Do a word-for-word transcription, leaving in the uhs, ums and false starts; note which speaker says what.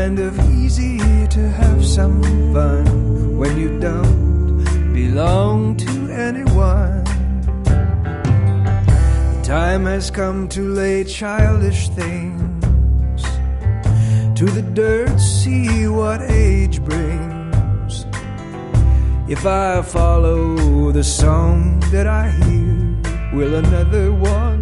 Speaker 1: kind of easy to have some fun when you don't belong to anyone. The time has come to lay childish things to the dirt, see what age brings. If I follow the song that I hear, will another one